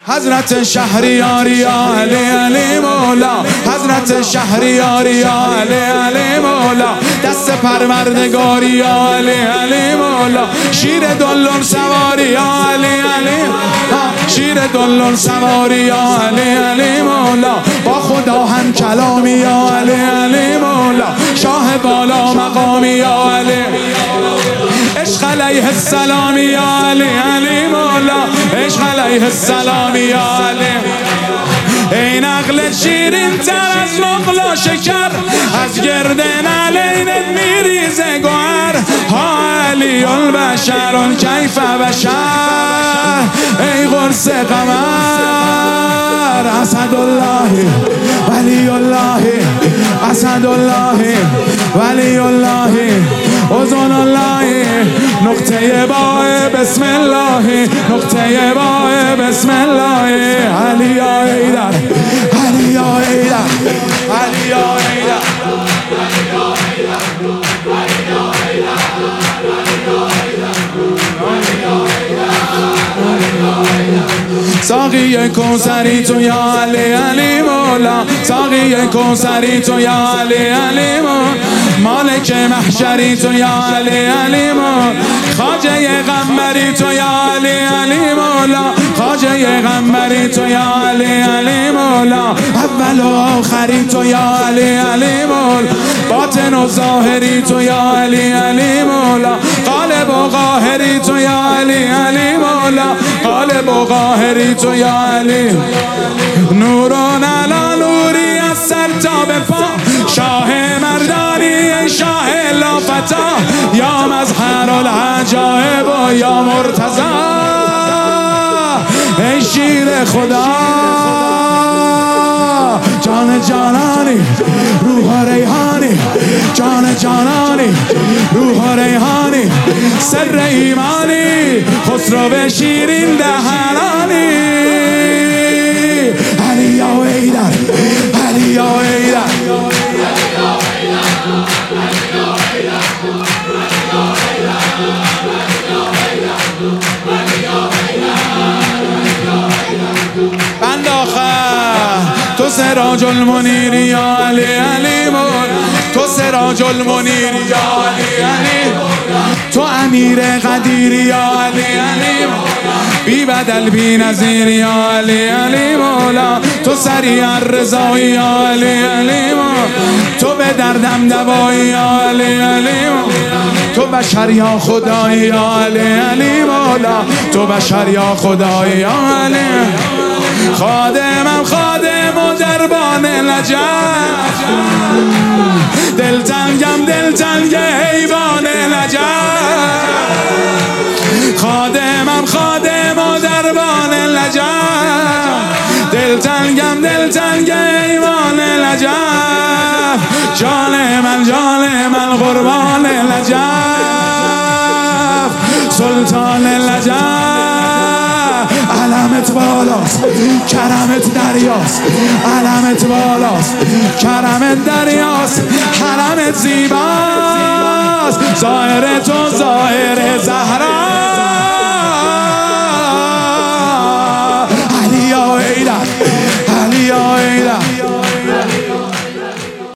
حضرت شهریاری یا علی علی مولا، حضرت شهریاری یا علی علی مولا، دست پروردگاری یا علی علی مولا، شیر دلون سواری یا علی علی، شیر دلون سواری یا علی علی مولا، با خدا هم کلامی یا علی علی مولا، شاه بالا مقامی یا علی، عشق علیه السلام یا علی علی مولا، عشق علیه السلام یا علی. ای نقل شیرین تر از نقل و شکر، از گرد نعلینت میریزه گوهر، ها علی البشر کیف بشر، ای قرص قمر، اسد الله ولی الله، اسد الله ولی الله، اذن الله، نقطه باه بسم الله، نقطه باه بسم الله، علی یا ایدر، علی یا ایدر، علی یا ایدر، ساقی کوثری تو یا علی علی مولا، ساقی کوثری تو یا علی علی مولا، مالک محشری تو یا علی علی مولا، خواجه غمبری تو یا علی علی مولا، خواجه غمبری تو یا علی علی مولا، اول و آخری تو یا علی علی مولا، باطن و ظاهری تو یا علی علی مولا، قالب و قاهری تو یا علی علی مولا، قالب و قاهری تو یا علی، نورون علا نوری از سر تا به پا، شاه مردانی شاه لافتا، یا مظهر العجایب و یا مرتضی، ای شیر خدا، جان جانانی روح ریحانی، جان جانانی روح ریحانی، سر ایمانی خسرو شیرین دهنانی، علی یا ایدر، علی یا ایدر، بند آخر تو سراج المنیر یا علی علی مولا، تو سراج المنیر یا علی علی مولا، تو امیر قدیر یا علی علی مولا، بی بدل بی نظیر یا علی علی مولا، تو سریع الرضا یا علی علی مولا، تو به دردم دوایی یا علی علی مولا، تو بشر یا خدایی یا علی علی مولا، تو بشر یا خدایی یا علی، خادمم خادم و دربان نجف، دلتنگم دلتنگ حیوان نجف، خادمم خادم و دربان نجف، دلتنگم دلتنگ حیوان نجف، جان من قربان نجف، سلطان نجف، علمت بالاست کرمت دریاست، علمت بالاست کرمت دریاست، حرمت زیباست، ظاهر تو ظاهر زهرا،